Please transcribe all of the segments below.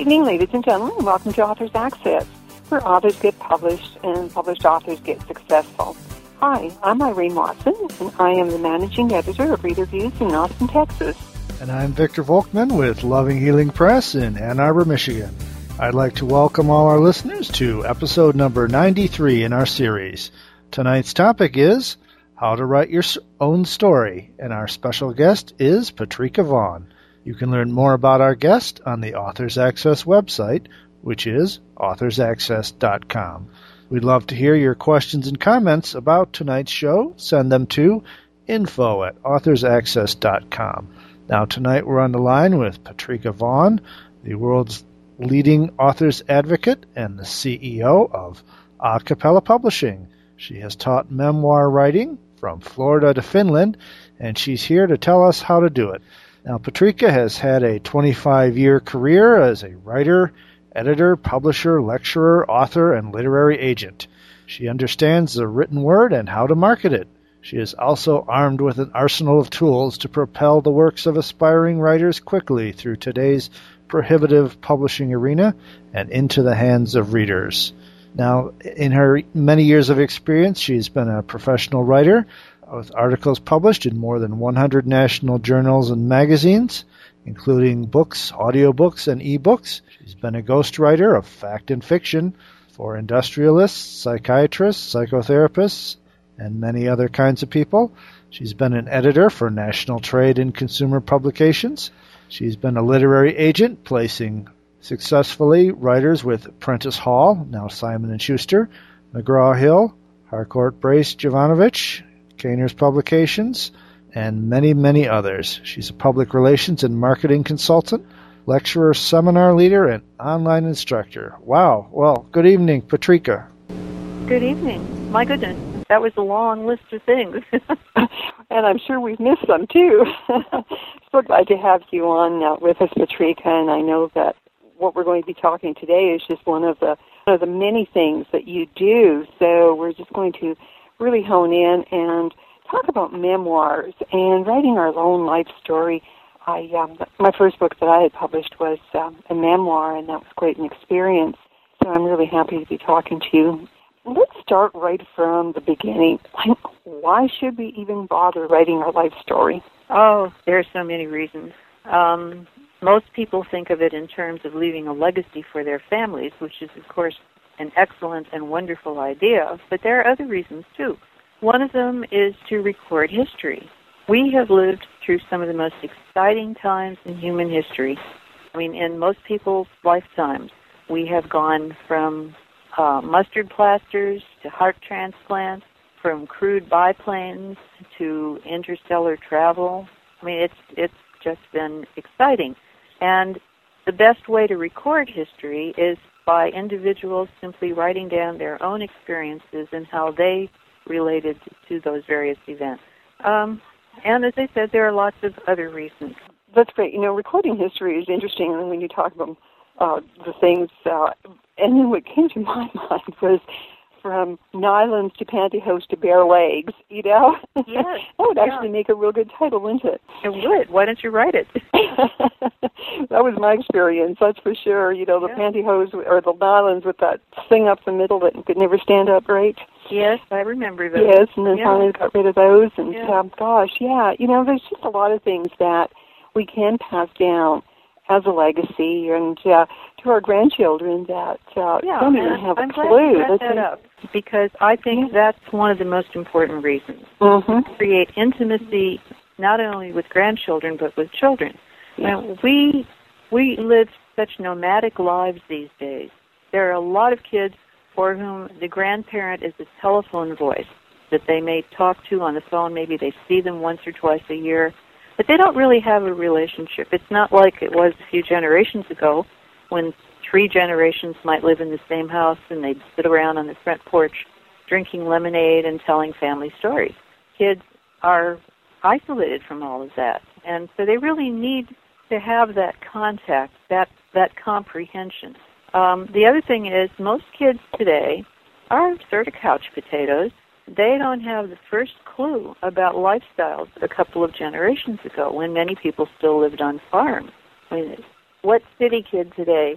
evening, ladies and gentlemen. Welcome to Authors Access, where authors get published and published authors get successful. Hi, I'm Irene Watson, and I am the managing editor of Reader Views in Austin, Texas. And I'm Victor Volkman with Loving Healing Press in Ann Arbor, Michigan. I'd like to welcome all our listeners to episode number 93 in our series. Tonight's topic is how to write your own story, and our special guest is Patrika Vaughn. You can learn more about our guest on the Authors Access website, which is authorsaccess.com. We'd love to hear your questions and comments about tonight's show. Send them to info@authorsaccess.com. Now, tonight we're on the line with Patrika Vaughn, the world's leading authors advocate and the CEO of Acapella Publishing. She has taught memoir writing from Florida to Finland, and she's here to tell us how to do it. Now, Patrika has had a 25-year career as a writer, editor, publisher, lecturer, author, and literary agent. She understands the written word and how to market it. She is also armed with an arsenal of tools to propel the works of aspiring writers quickly through today's prohibitive publishing arena and into the hands of readers. Now, in her many years of experience, she's been a professional writer with articles published in more than 100 national journals and magazines, including books, audiobooks, and ebooks. She's been a ghostwriter of fact and fiction for industrialists, psychiatrists, psychotherapists, and many other kinds of people. She's been an editor for national trade and consumer publications. She's been a literary agent, placing successfully writers with Prentice Hall, now Simon & Schuster, McGraw-Hill, Harcourt Brace Jovanovich, Caner's Publications, and many, many others. She's a public relations and marketing consultant, lecturer, seminar leader, and online instructor. Wow. Well, good evening, Patrika. Good evening. My goodness, that was a long list of things. And I'm sure we've missed some, too. So glad to have you on with us, Patrika, and I know that what we're going to be talking today is just one of the many things that you do. So we're just going to really hone in and talk about memoirs and writing our own life story. My first book that I had published was a memoir, and that was quite an experience. So I'm really happy to be talking to you. Let's start right from the beginning. Why should we even bother writing our life story? Oh, there are so many reasons. Most people think of it in terms of leaving a legacy for their families, which is, of course, an excellent and wonderful idea, but there are other reasons, too. One of them is to record history. We have lived through some of the most exciting times in human history. I mean, in most people's lifetimes, we have gone from mustard plasters to heart transplants, from crude biplanes to interstellar travel. I mean, it's just been exciting. And the best way to record history is by individuals simply writing down their own experiences and how they related to those various events. And as I said, there are lots of other reasons. That's great. You know, recording history is interesting, and when you talk about the things, and then what came to my mind was from nylons to pantyhose to bare legs, you know? Yes. That would actually make a real good title, wouldn't it? It would. Why don't you write it? That was my experience, that's for sure. You know, the pantyhose or the nylons with that thing up the middle that could never stand up right. Yes, I remember those. Yes, and then finally got rid of those. And you know, there's just a lot of things that we can pass down as a legacy and to our grandchildren that don't even have a clue. I'm glad you brought that up, because I think that's one of the most important reasons. Mm-hmm. Create intimacy not only with grandchildren but with children. Now, we live such nomadic lives these days. There are a lot of kids for whom the grandparent is a telephone voice that they may talk to on the phone. Maybe they see them once or twice a year, but they don't really have a relationship. It's not like it was a few generations ago when 3 generations might live in the same house and they'd sit around on the front porch drinking lemonade and telling family stories. Kids are isolated from all of that, and so they really need to have that contact, that comprehension. The other thing is most kids today are sort of couch potatoes. They don't have the first clue about lifestyles a couple of generations ago when many people still lived on farms. I mean, what city kid today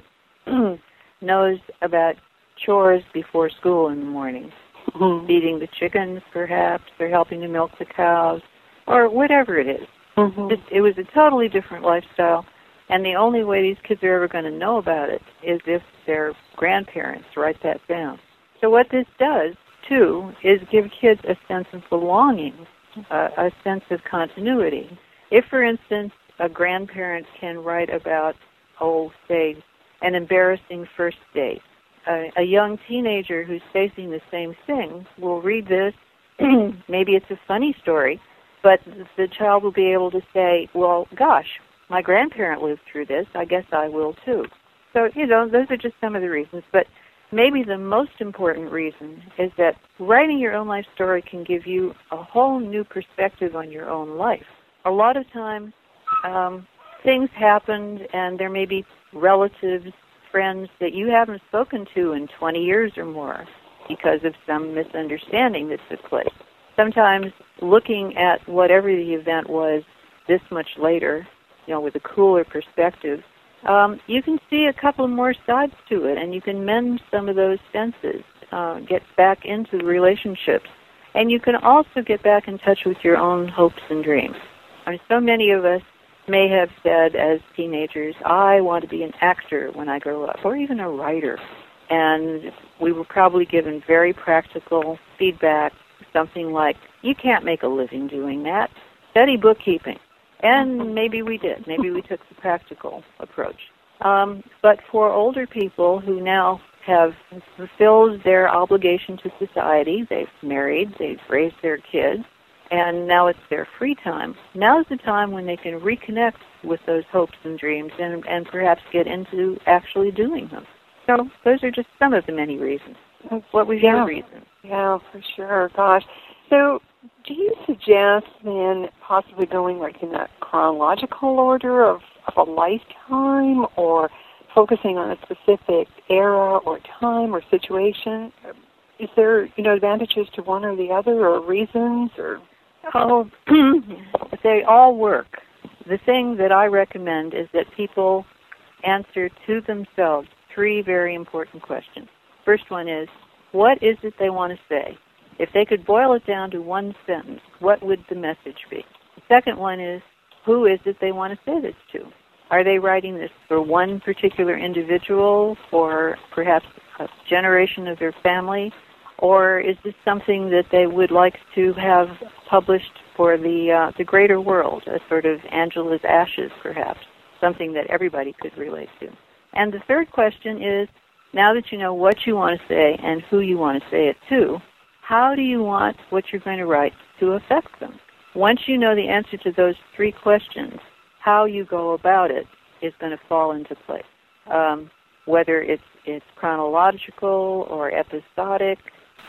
knows about chores before school in the morning. Feeding the chickens, perhaps, or helping to milk the cows, or whatever it is. It was a totally different lifestyle, and the only way these kids are ever going to know about it is if their grandparents write that down. So what this does, too, is give kids a sense of belonging, a sense of continuity. If, for instance, a grandparent can write about, say, an embarrassing first date, a young teenager who's facing the same thing will read this. Maybe it's a funny story, but the child will be able to say, well, gosh, my grandparent lived through this. I guess I will too. So, those are just some of the reasons. But maybe the most important reason is that writing your own life story can give you a whole new perspective on your own life. A lot of times, things happened, and there may be relatives, friends that you haven't spoken to in 20 years or more because of some misunderstanding that took place. Sometimes looking at whatever the event was this much later, with a cooler perspective, you can see a couple more sides to it, and you can mend some of those fences, get back into the relationships, and you can also get back in touch with your own hopes and dreams. So many of us may have said as teenagers, I want to be an actor when I grow up, or even a writer. And we were probably given very practical feedback, something like, you can't make a living doing that. Study bookkeeping. And maybe we did. Maybe we took the practical approach. But for older people who now have fulfilled their obligation to society, they've married, they've raised their kids, and now it's their free time. Now's the time when they can reconnect with those hopes and dreams and perhaps get into actually doing them. So those are just some of the many reasons. What was your reason? Yeah, for sure. Gosh. So do you suggest then possibly going in a chronological order of a lifetime, or focusing on a specific era or time or situation? Is there, advantages to one or the other, or reasons, or... Oh, they all work. The thing that I recommend is that people answer to themselves 3 very important questions. First one is, what is it they want to say? If they could boil it down to one sentence, what would the message be? The second one is, who is it they want to say this to? Are they writing this for one particular individual, or perhaps a generation of their family? Or is this something that they would like to have published for the greater world, a sort of Angela's Ashes, perhaps, something that everybody could relate to? And the third question is, now that you know what you want to say and who you want to say it to, how do you want what you're going to write to affect them? Once you know the answer to those 3 questions, how you go about it is going to fall into place. Whether it's chronological or episodic,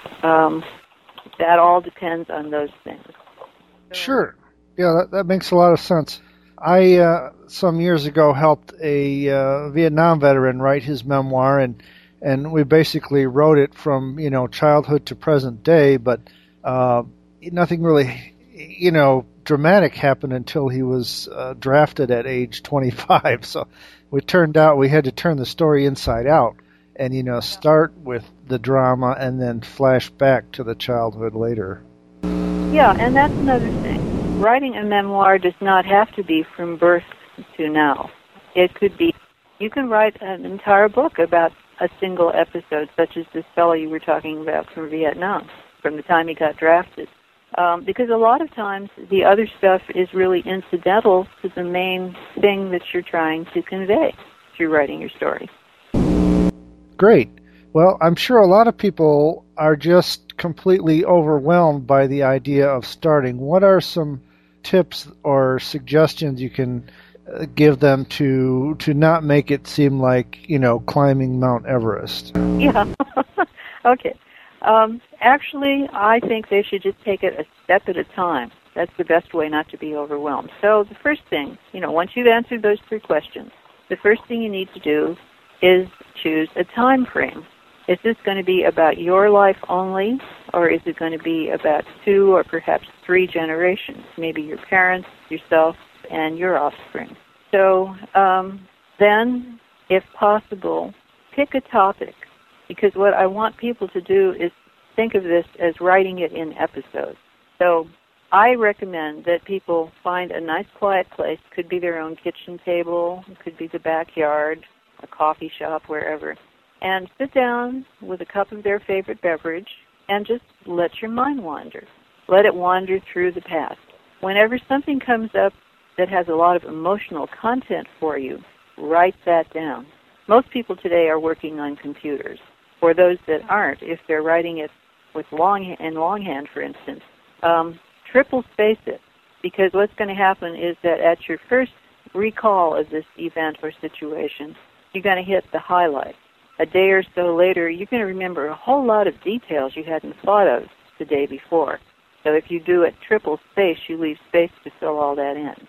that all depends on those things. Sure. Yeah, that makes a lot of sense. I, some years ago, helped a Vietnam veteran write his memoir, and we basically wrote it from, childhood to present day, but nothing really, dramatic happened until he was drafted at age 25. So it turned out we had to turn the story inside out and, start with the drama and then flash back to the childhood later. Yeah, and that's another thing. Writing a memoir does not have to be from birth to now. It could be, you can write an entire book about a single episode, such as this fellow you were talking about from Vietnam, from the time he got drafted. Because a lot of times the other stuff is really incidental to the main thing that you're trying to convey through writing your story. Great. Well, I'm sure a lot of people are just completely overwhelmed by the idea of starting. What are some tips or suggestions you can give them to not make it seem like, climbing Mount Everest? Yeah. Okay. Actually, I think they should just take it a step at a time. That's the best way not to be overwhelmed. So the first thing, once you've answered those 3 questions, the first thing you need to do is choose a time frame. Is this going to be about your life only, or is it going to be about 2 or perhaps 3 generations, maybe your parents, yourself, and your offspring? So then, if possible, pick a topic, because what I want people to do is think of this as writing it in episodes. So I recommend that people find a nice quiet place. Could be their own kitchen table, it could be the backyard, a coffee shop, wherever, and sit down with a cup of their favorite beverage and just let your mind wander. Let it wander through the past. Whenever something comes up that has a lot of emotional content for you, write that down. Most people today are working on computers. For those that aren't, if they're writing it with longhand, for instance, triple space it, because what's going to happen is that at your first recall of this event or situation, you're going to hit the highlight. A day or so later, you're going to remember a whole lot of details you hadn't thought of the day before. So if you do it triple space, you leave space to fill all that in.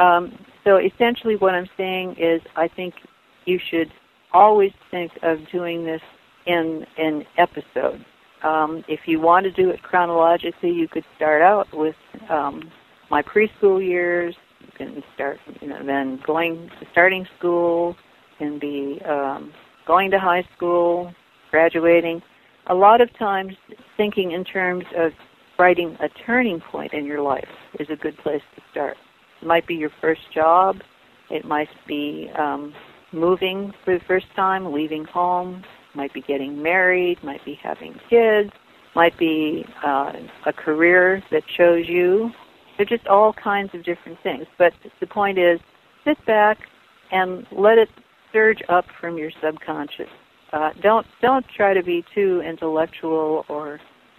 So essentially what I'm saying is I think you should always think of doing this in an episode. If you want to do it chronologically, you could start out with my preschool years. You can start, then starting school, can be going to high school, graduating. A lot of times thinking in terms of writing a turning point in your life is a good place to start. It might be your first job. It might be moving for the first time, leaving home. Might be getting married. Might be having kids. Might be a career that chose you. They're just all kinds of different things. But the point is, sit back and let it surge up from your subconscious. Don't try to be too intellectual or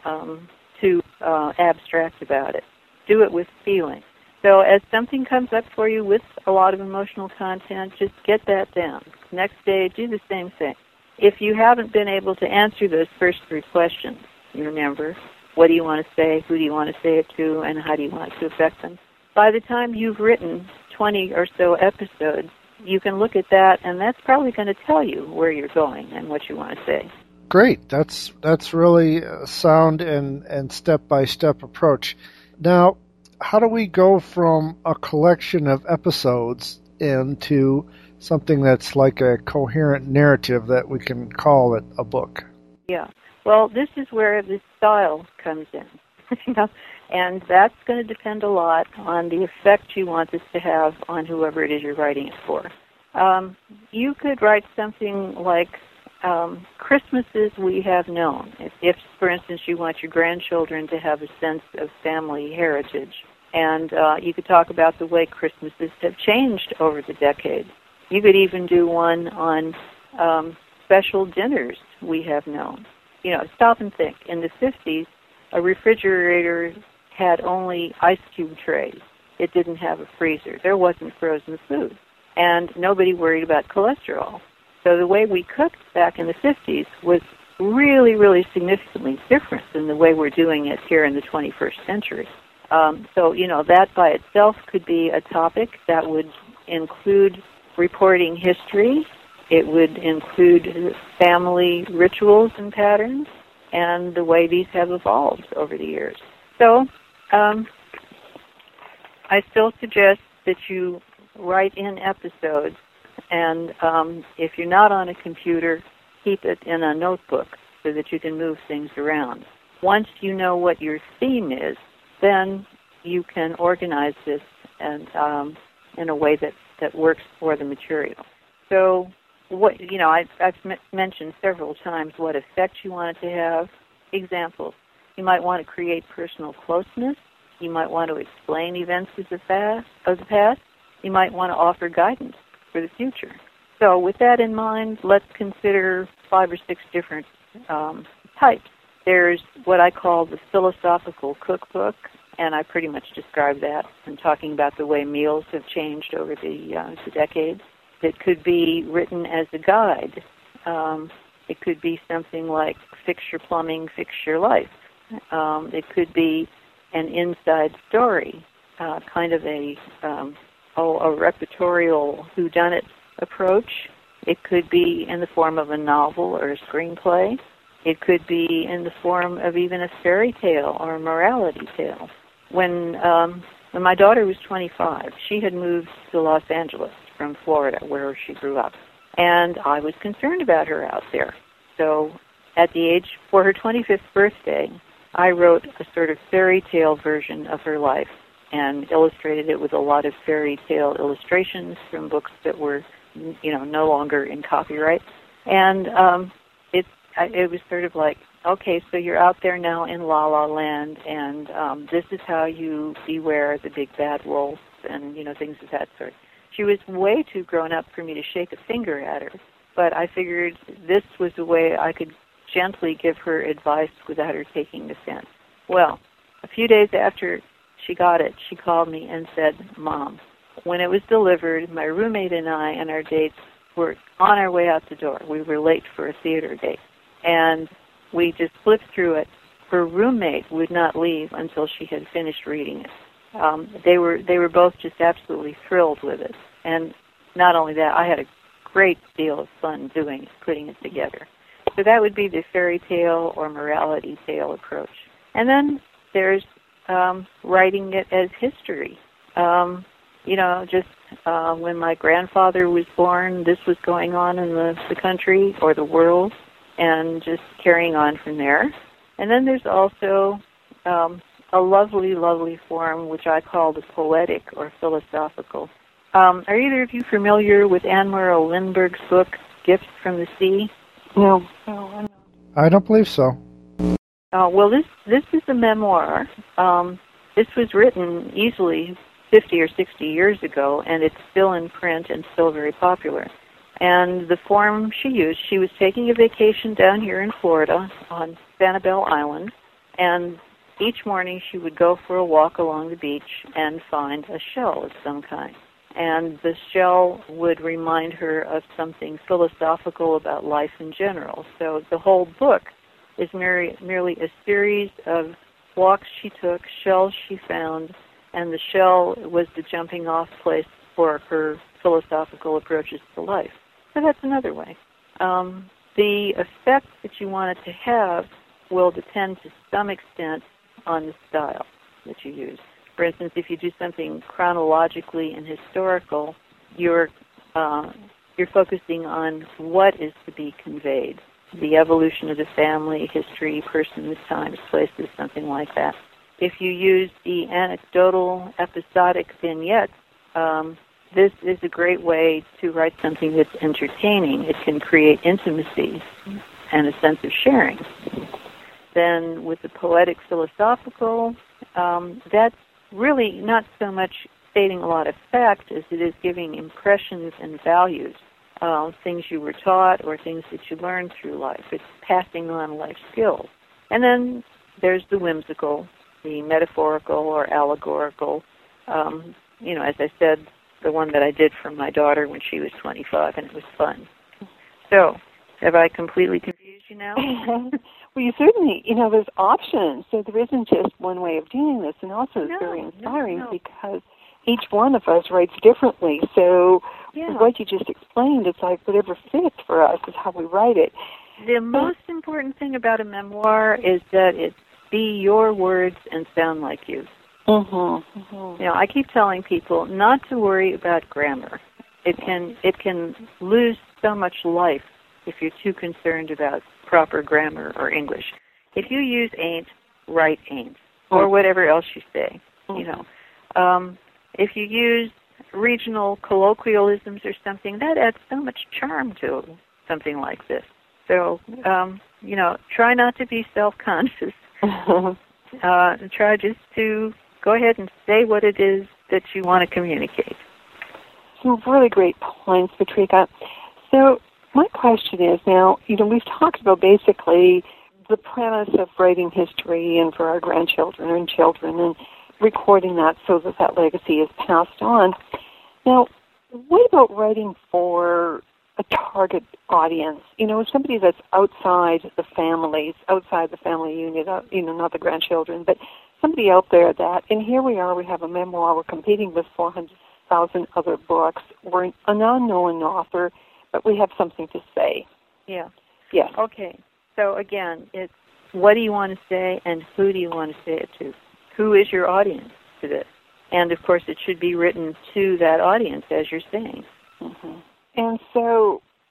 too abstract about it. Do it with feeling. So as something comes up for you with a lot of emotional content, just get that down. Next day, do the same thing. If you haven't been able to answer those first three questions, you remember, what do you want to say, who do you want to say it to, and how do you want it to affect them? By the time you've written 20 or so episodes, you can look at that, and that's probably going to tell you where you're going and what you want to say. Great. That's really a sound and step-by-step approach. Now, how do we go from a collection of episodes into something that's like a coherent narrative that we can call it a book? Yeah. Well, this is where the style comes in. And that's going to depend a lot on the effect you want this to have on whoever it is you're writing it for. You could write something like Christmases we have known. If, for instance, you want your grandchildren to have a sense of family heritage, and you could talk about the way Christmases have changed over the decades. You could even do one on special dinners we have known. Stop and think. In the 50s, a refrigerator had only ice cube trays. It didn't have a freezer. There wasn't frozen food. And nobody worried about cholesterol. So the way we cooked back in the 50s was really, really significantly different than the way we're doing it here in the 21st century. So that by itself could be a topic that would include reporting history. It would include family rituals and patterns and the way these have evolved over the years. So I still suggest that you write in episodes, and if you're not on a computer, keep it in a notebook so that you can move things around. Once you know what your theme is, then you can organize this and in a way that works for the material. So I've mentioned several times what effect you want it to have. Examples. You might want to create personal closeness. You might want to explain events of the past. You might want to offer guidance for the future. So with that in mind, let's consider 5 or 6 different types. There's what I call the philosophical cookbook, and I pretty much describe that in talking about the way meals have changed over the decades. It could be written as a guide. It could be something like Fix Your Plumbing, Fix Your Life. It could be an inside story, kind of a repertorial whodunit approach. It could be in the form of a novel or a screenplay. It could be in the form of even a fairy tale or a morality tale. When my daughter was 25, she had moved to Los Angeles from Florida, where she grew up. And I was concerned about her out there. So at the age, for her 25th birthday, I wrote a sort of fairy tale version of her life and illustrated it with a lot of fairy tale illustrations from books that were, no longer in copyright. And it was sort of like, okay, so you're out there now in La La Land, and this is how you beware the big bad wolf, and, things of that sort. She was way too grown up for me to shake a finger at her, but I figured this was a way I could gently give her advice without her taking offense. Well, a few days after she got it, she called me and said, Mom, when it was delivered, my roommate and I and our dates were on our way out the door. We were late for a theater date, and we just flipped through it. Her roommate would not leave until she had finished reading it. They were both just absolutely thrilled with it. And not only that, I had a great deal of fun putting it together. So that would be the fairy tale or morality tale approach. And then there's writing it as history. When my grandfather was born, this was going on in the country or the world, and just carrying on from there. And then there's also a lovely, lovely form which I call the poetic or philosophical. Are either of you familiar with Anne-Marie Lindbergh's book, Gifts from the Sea? No. I don't believe so. Well, this is a memoir. This was written easily 50 or 60 years ago, and it's still in print and still very popular. And the form she used, she was taking a vacation down here in Florida on Sanibel Island, and each morning she would go for a walk along the beach and find a shell of some kind. And the shell would remind her of something philosophical about life in general. So the whole book is merely a series of walks she took, shells she found, and the shell was the jumping off place for her philosophical approaches to life. So that's another way. The effect that you want it to have will depend to some extent on the style that you use. For instance, if you do something chronologically and historical, you're focusing on what is to be conveyed, the evolution of the family, history, persons, times, places, something like that. If you use the anecdotal, episodic vignettes, this is a great way to write something that's entertaining. It can create intimacy and a sense of sharing. Then with the poetic philosophical, that's really not so much stating a lot of fact as it is giving impressions and values, things you were taught or things that you learned through life. It's passing on life skills. And then there's the whimsical, the metaphorical or allegorical. As I said, the one that I did for my daughter when she was 25, and it was fun. So, have I completely confused you now? Well, you certainly, there's options. So there isn't just one way of doing this, and also it's very inspiring because each one of us writes differently. So what you just explained, it's like whatever fits for us is how we write it. The most important thing about a memoir is that it be your words and sound like you. Mm-hmm. Mm-hmm. I keep telling people not to worry about grammar. It can lose so much life if you're too concerned about proper grammar or English. If you use ain't, write ain't, or whatever else you say. If you use regional colloquialisms or something, that adds so much charm to something like this. So, try not to be self-conscious. Try just to go ahead and say what it is that you want to communicate. Some really great points, Patrika. So my question is now, we've talked about basically the premise of writing history and for our grandchildren and children and recording that so that legacy is passed on. Now, what about writing for a target audience? Somebody that's outside the families, outside the family unit, not the grandchildren, but somebody out there that, and here we are, we have a memoir, we're competing with 400,000 other books. We're an unknown author, but we have something to say. Yeah. Yes. Okay. So again, it's what do you want to say and who do you want to say it to? Who is your audience to this? And of course, it should be written to that audience, as you're saying. Mm-hmm. And so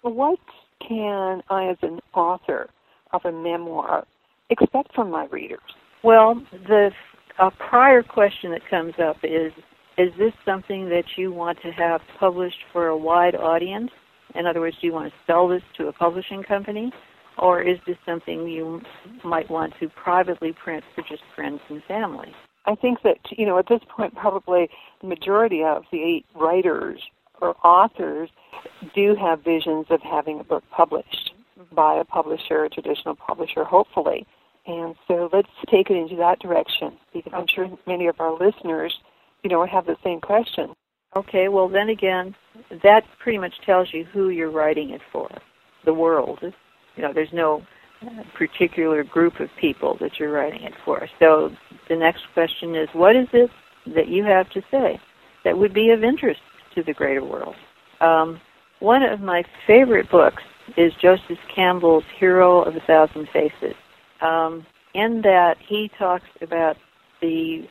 what can I, as an author of a memoir, expect from my readers? Well, a prior question that comes up is this something that you want to have published for a wide audience? In other words, do you want to sell this to a publishing company? Or is this something you might want to privately print for just friends and family? I think that, at this point, probably the majority of the writers or authors do have visions of having a book published by a publisher, a traditional publisher, hopefully. And so let's take it into that direction, because I'm sure many of our listeners, have the same question. Okay, well then again, that pretty much tells you who you're writing it for, the world. There's no particular group of people that you're writing it for. So the next question is, what is it that you have to say that would be of interest to the greater world? One of my favorite books is Joseph Campbell's Hero of a Thousand Faces. In that, he talks about the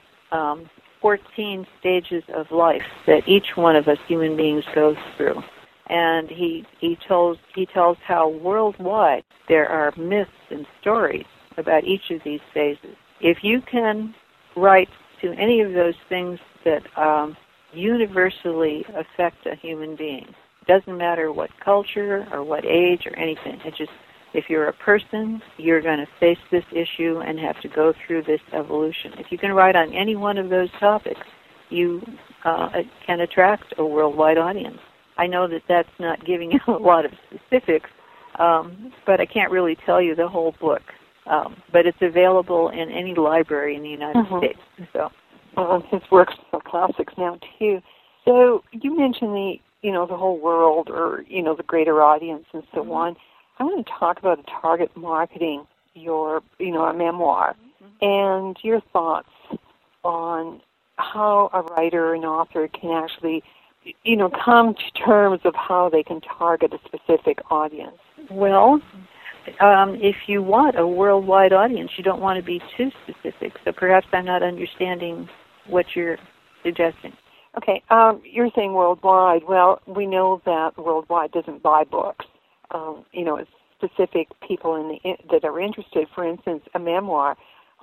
14 stages of life that each one of us human beings goes through. And he tells how worldwide there are myths and stories about each of these phases. If you can write to any of those things that universally affect a human being, doesn't matter what culture or what age or anything, if you're a person, you're going to face this issue and have to go through this evolution. If you can write on any one of those topics, you can attract a worldwide audience. I know that that's not giving you a lot of specifics, but I can't really tell you the whole book. But it's available in any library in the United States. So, his works are classics now too. So you mentioned the whole world, or the greater audience and so on. I want to talk about the target marketing your a memoir, and your thoughts on how a writer and author can actually come to terms of how they can target a specific audience. Well, if you want a worldwide audience, you don't want to be too specific. So perhaps I'm not understanding what you're suggesting. Okay, you're saying worldwide. Well, we know that worldwide doesn't buy books. It's specific people that are interested. For instance, a memoir.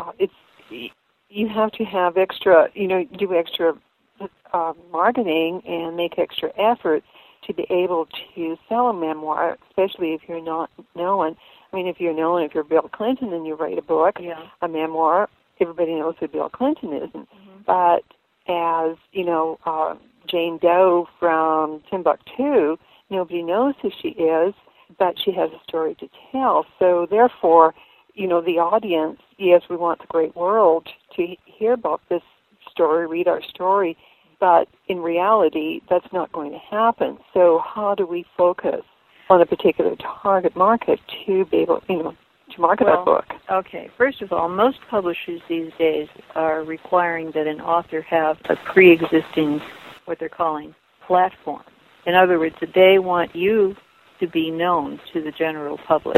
You have to have extra. Do extra marketing and make extra effort to be able to sell a memoir, especially if you're not known. I mean, if you're Bill Clinton and you write a book, a memoir, everybody knows who Bill Clinton is. But as, Jane Doe from Timbuktu, nobody knows who she is, but she has a story to tell. So therefore, the audience, yes, we want the great world to hear about this story, read our story, but in reality, that's not going to happen. So how do we focus on a particular target market to be able, to market that book? Okay. First of all, most publishers these days are requiring that an author have a pre-existing, what they're calling, platform. In other words, they want you to be known to the general public.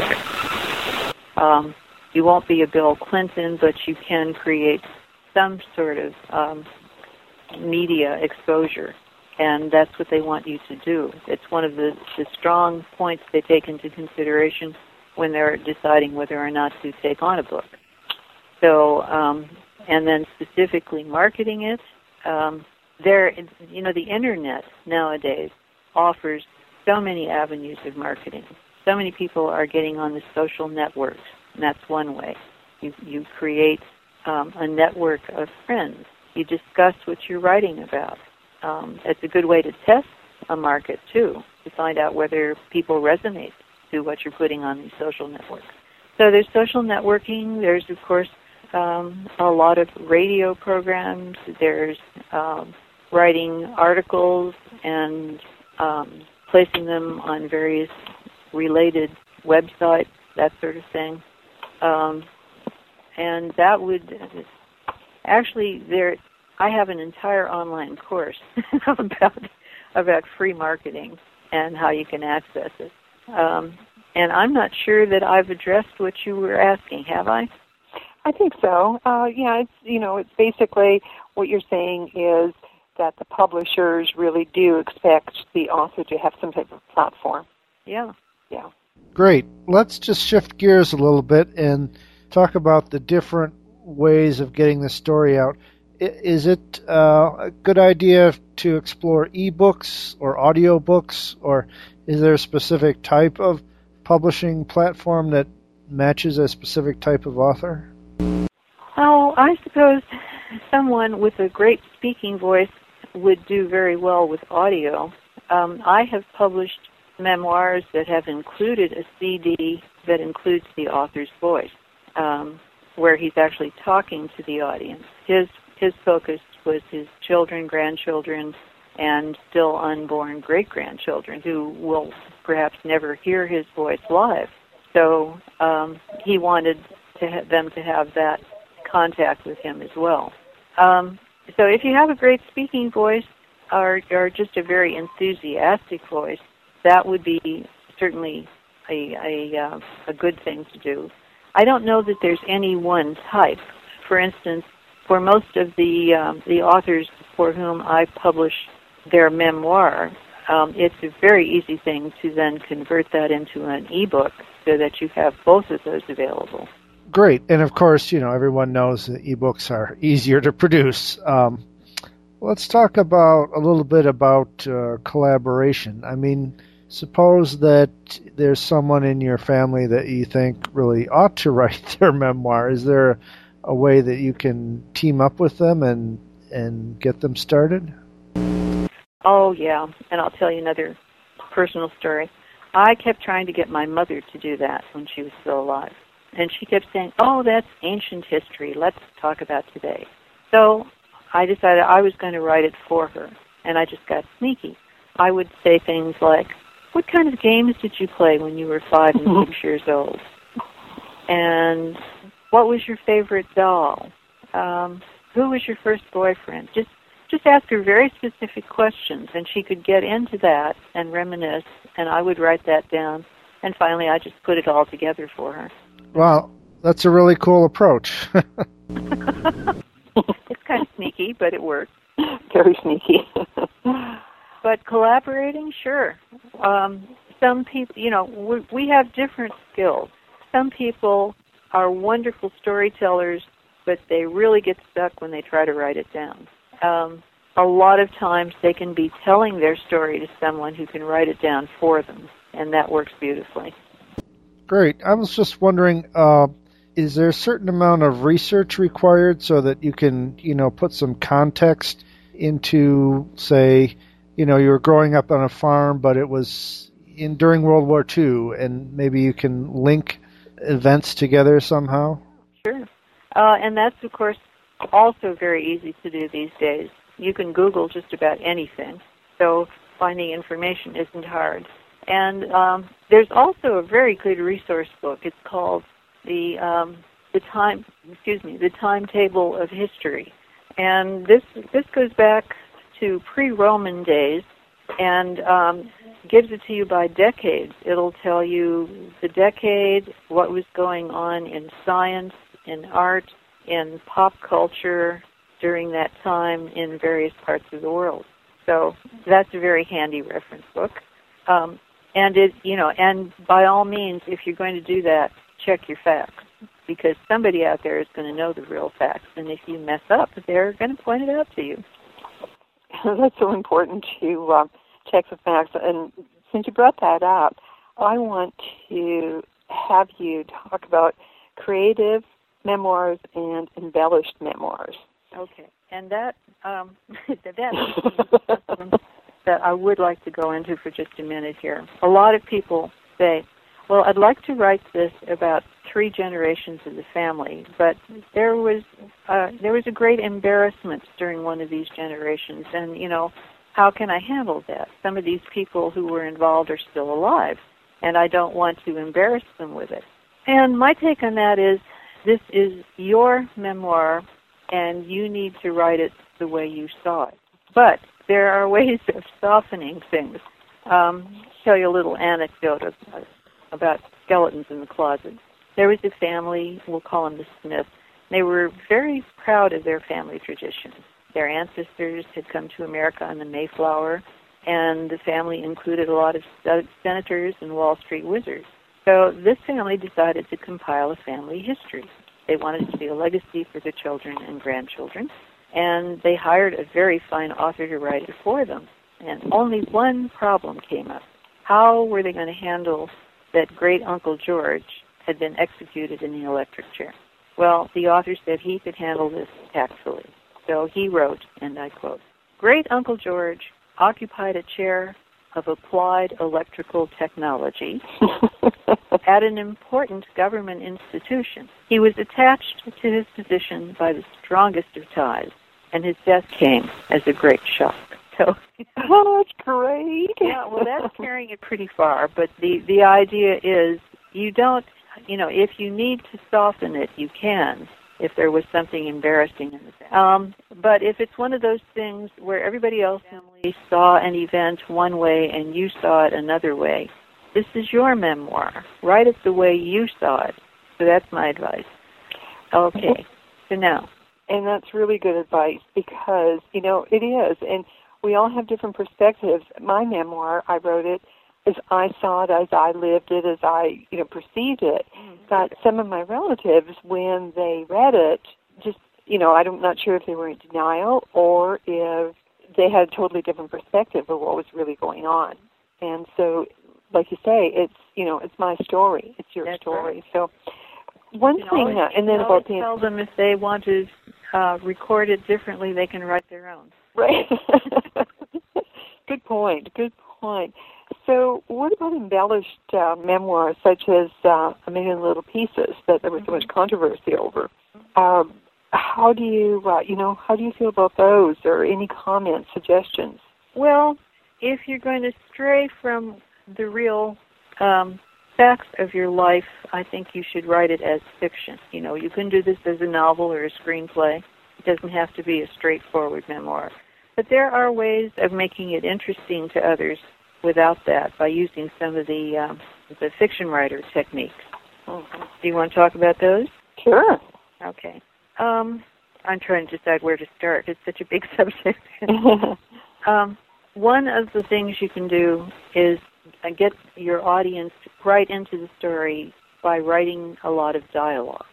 You won't be a Bill Clinton, but you can create some sort of media exposure, and that's what they want you to do. It's one of the strong points they take into consideration when they're deciding whether or not to take on a book. So, and then specifically marketing it, the Internet nowadays offers so many avenues of marketing. So many people are getting on the social networks, and that's one way. You create a network of friends. You discuss what you're writing about. It's a good way to test a market, too, to find out whether people resonate to what you're putting on these social networks. So there's social networking. There's, of course, a lot of radio programs. There's writing articles and placing them on various related websites, that sort of thing. And that would actually, I have an entire online course about free marketing and how you can access it. And I'm not sure that I've addressed what you were asking. Have I? I think so. It's basically what you're saying is that the publishers really do expect the author to have some type of platform. Yeah. Yeah. Great. Let's just shift gears a little bit and talk about the different ways of getting the story out. Is it a good idea to explore ebooks or audiobooks, or is there a specific type of publishing platform that matches a specific type of author? Oh, I suppose someone with a great speaking voice would do very well with audio. I have published memoirs that have included a CD that includes the author's voice, where he's actually talking to the audience. His focus was his children, grandchildren, and still unborn great-grandchildren who will perhaps never hear his voice live. So he wanted them to have that contact with him as well. So if you have a great speaking voice or just a very enthusiastic voice, that would be certainly a good thing to do. I don't know that there's any one type. For instance, for most of the authors for whom I publish their memoir, it's a very easy thing to then convert that into an ebook so that you have both of those available. Great. And of course, everyone knows that ebooks are easier to produce. Let's talk a little bit about collaboration. I mean, suppose that there's someone in your family that you think really ought to write their memoir. Is there a way that you can team up with them and get them started? Oh, yeah. And I'll tell you another personal story. I kept trying to get my mother to do that when she was still alive. And she kept saying, oh, that's ancient history. Let's talk about today. So I decided I was going to write it for her. And I just got sneaky. I would say things like, what kind of games did you play when you were 5 and 6 years old? And what was your favorite doll? Who was your first boyfriend? Just ask her very specific questions, and she could get into that and reminisce, and I would write that down. And finally, I just put it all together for her. Wow, that's a really cool approach. It's kind of sneaky, but it works. Very sneaky. But collaborating, sure. Some people, we have different skills. Some people are wonderful storytellers, but they really get stuck when they try to write it down. A lot of times they can be telling their story to someone who can write it down for them, and that works beautifully. Great. I was just wondering, is there a certain amount of research required so that you can, put some context into, say, you were growing up on a farm, but it was during World War II, and maybe you can link events together somehow? Sure. And that's, of course, also very easy to do these days. You can Google just about anything, so finding information isn't hard. And there's also a very good resource book. It's called the Timetable of History, and this goes back to pre-Roman days and gives it to you by decades. It'll tell you the decade, what was going on in science, in art, in pop culture during that time in various parts of the world. So that's a very handy reference book. And by all means, if you're going to do that, check your facts, because somebody out there is going to know the real facts, and if you mess up, they're going to point it out to you. That's so important to check the facts. And since you brought that up, I want to have you talk about creative memoirs and embellished memoirs. Okay, and that that I would like to go into for just a minute here. A lot of people say, well, I'd like to write this about 3 generations of the family, but there was a great embarrassment during one of these generations, and, how can I handle that? Some of these people who were involved are still alive, and I don't want to embarrass them with it. And my take on that is, this is your memoir, and you need to write it the way you saw it. But there are ways of softening things. Tell you a little anecdote about skeletons in the closet. There was a family, we'll call them the Smiths. They were very proud of their family tradition. Their ancestors had come to America on the Mayflower, and the family included a lot of senators and Wall Street wizards. So this family decided to compile a family history. They wanted to be a legacy for their children and grandchildren, and they hired a very fine author to write it for them. And only one problem came up. How were they going to handle that great-uncle George had been executed in the electric chair? Well, the author said he could handle this tactfully. So he wrote, and I quote, "Great-uncle George occupied a chair of applied electrical technology at an important government institution. He was attached to his position by the strongest of ties, and his death came as a great shock." So, oh, that's great. Yeah, well, that's carrying it pretty far, but the idea is you don't, if you need to soften it, you can, if there was something embarrassing in the family. But if it's one of those things where everybody else in the family saw an event one way and you saw it another way, this is your memoir. Write it the way you saw it. So that's my advice. Okay, so now. And that's really good advice because, it is. And we all have different perspectives. My memoir, I wrote it as I saw it, as I lived it, as I, perceived it. But some of my relatives, when they read it, just, I'm not sure if they were in denial or if they had a totally different perspective of what was really going on. And so, like you say, it's my story. It's your story. Right. So one thing, and then about the... Tell them if they want to record it differently, they can write their own. Right. Good point. So what about embellished memoirs such as A Million Little Pieces that there was so much controversy over? How do you feel about those, or any comments, suggestions? Well, if you're going to stray from the real facts of your life, I think you should write it as fiction. You can do this as a novel or a screenplay. It doesn't have to be a straightforward memoir. But there are ways of making it interesting to others without that, by using some of the fiction writer techniques. Mm-hmm. Do you want to talk about those? Sure. Okay. I'm trying to decide where to start. It's such a big subject. One of the things you can do is get your audience right into the story by writing a lot of dialogue.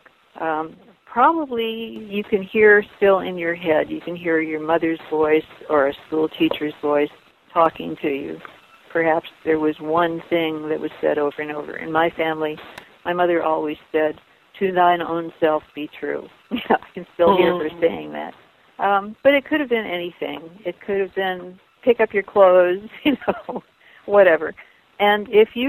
Probably you can hear still in your head, you can hear your mother's voice or a school teacher's voice talking to you. Perhaps there was one thing that was said over and over. In my family, my mother always said, "To thine own self be true." I can still hear her saying that. But it could have been anything. It could have been pick up your clothes, whatever. And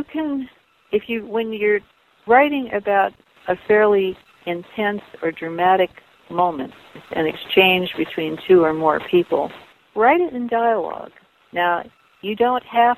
when you're writing about a fairly intense or dramatic moment, an exchange between two or more people, write it in dialogue. Now, you don't have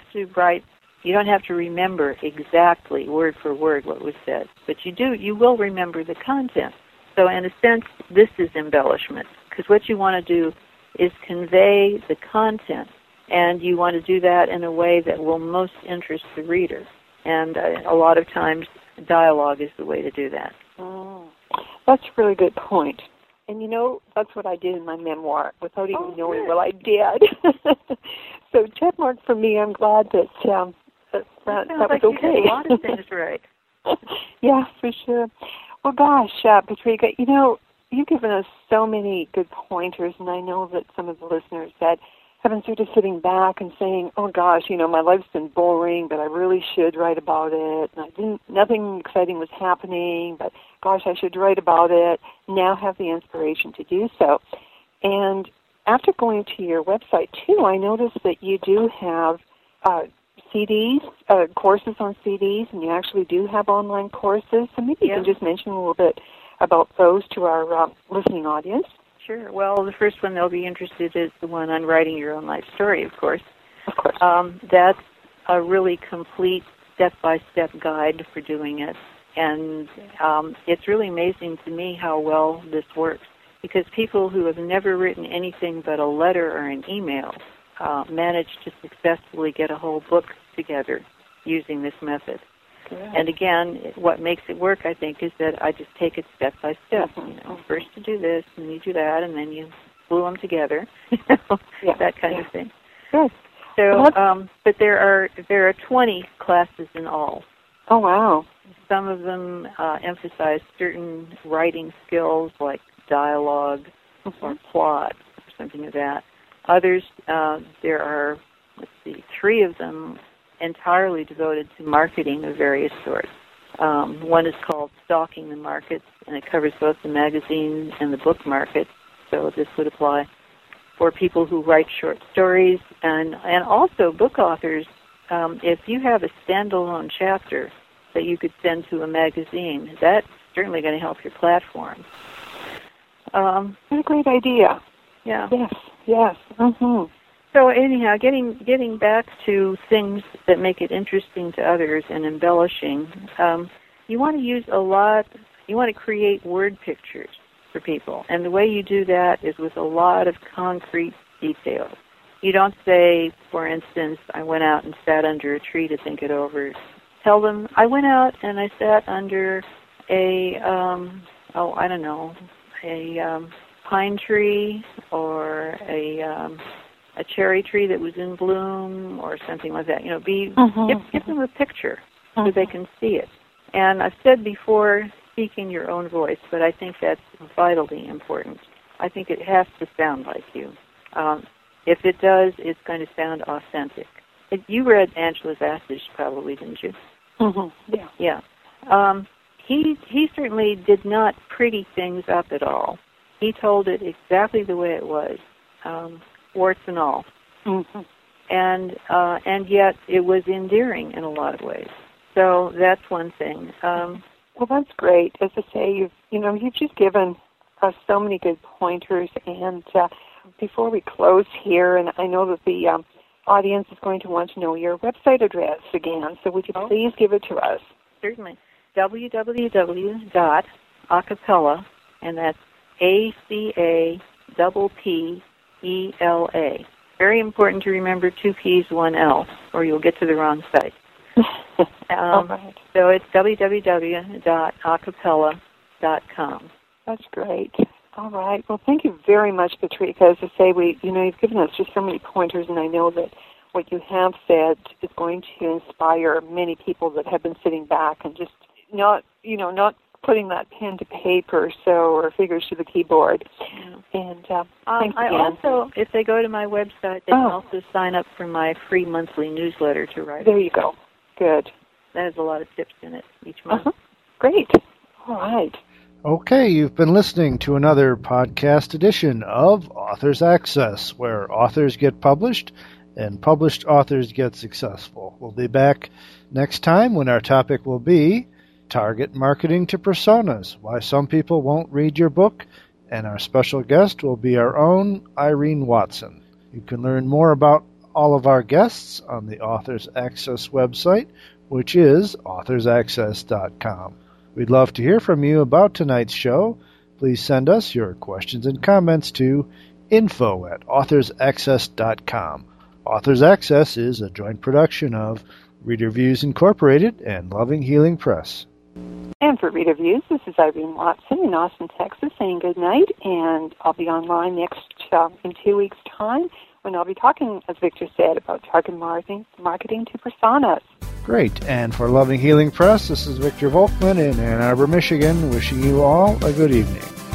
to remember exactly word for word what was said, but you will remember the content. So in a sense, this is embellishment, because what you want to do is convey the content, and you want to do that in a way that will most interest the reader. And a lot of times, dialogue is the way to do that. Oh, that's a really good point. And that's what I did in my memoir without even knowing what I did. So check mark for me. I'm glad that was like okay. You did a lot of things right. Yeah, for sure. Well, gosh, Patrika, you've given us so many good pointers, and I know that some of the listeners that have been sort of sitting back and saying, "Oh gosh, my life's been boring, but I really should write about it. And nothing exciting was happening, but gosh, I should write about it." Now have the inspiration to do so. And after going to your website too, I noticed that you do have CDs, courses on CDs, and you actually do have online courses. So maybe you can just mention a little bit about those to our listening audience. Sure. Well, the first one they'll be interested is the one on writing your own life story, of course. Of course. That's a really complete step-by-step guide for doing it. And it's really amazing to me how well this works, because people who have never written anything but a letter or an email manage to successfully get a whole book together using this method. Good. And again, what makes it work, I think, is that I just take it step by step. First you do this, and then you do that, and then you glue them together. That kind of thing. Good. So, but there are 20 classes in all. Oh, wow. Some of them emphasize certain writing skills like dialogue or plot or something like that. Others, there are, 3 of them entirely devoted to marketing of various sorts. One is called Stalking the Markets, and it covers both the magazine and the book market. So this would apply for people who write short stories and also book authors. If you have a standalone chapter that you could send to a magazine, that's certainly going to help your platform. What a great idea. Yeah. Yes. Mm-hmm. So anyhow, getting back to things that make it interesting to others and embellishing, you want to use you want to create word pictures for people. And the way you do that is with a lot of concrete details. You don't say, for instance, I went out and sat under a tree to think it over. Tell them, I went out and I sat under a pine tree or a cherry tree that was in bloom or something like that. Give them a picture so they can see it. And I've said before, speak in your own voice, but I think that's vitally important. I think it has to sound like you. If it does, it's going to sound authentic. You read Angela's Assage probably, didn't you? Mm-hmm. Yeah. He certainly did not pretty things up at all. He told it exactly the way it was, warts and all. Mm-hmm. And yet it was endearing in a lot of ways. So that's one thing. Well, that's great. As I say, you've just given us so many good pointers. And before we close here, and I know that the audience is going to want to know your website address again, so would you please give it to us? Certainly. www.acapella, and that's ACAPPELA. Very important to remember 2 P's, 1 L, or you'll get to the wrong site. Right. So it's www.acapella.com. That's great. All right. Well, thank you very much, Patrika. As I say, you've given us just so many pointers, and I know that what you have said is going to inspire many people that have been sitting back and just not putting that pen to paper, or fingers to the keyboard. Yeah. And thanks again. Also, if they go to my website, they can also sign up for my free monthly newsletter to write. There you go. Good. That has a lot of tips in it each month. Great. All right. Okay, you've been listening to another podcast edition of Authors Access, where authors get published and published authors get successful. We'll be back next time when our topic will be Target Marketing to Personas, Why Some People Won't Read Your Book, and our special guest will be our own Irene Watson. You can learn more about all of our guests on the Authors Access website, which is authorsaccess.com. We'd love to hear from you about tonight's show. Please send us your questions and comments to info@authorsaccess.com. Authors Access is a joint production of Reader Views Incorporated and Loving Healing Press. And for Reader Views, this is Irene Watson in Austin, Texas, saying good night, and I'll be online next in 2 weeks' time when I'll be talking, as Victor said, about target marketing to personas. Great. And for Loving Healing Press, this is Victor Volkman in Ann Arbor, Michigan, wishing you all a good evening.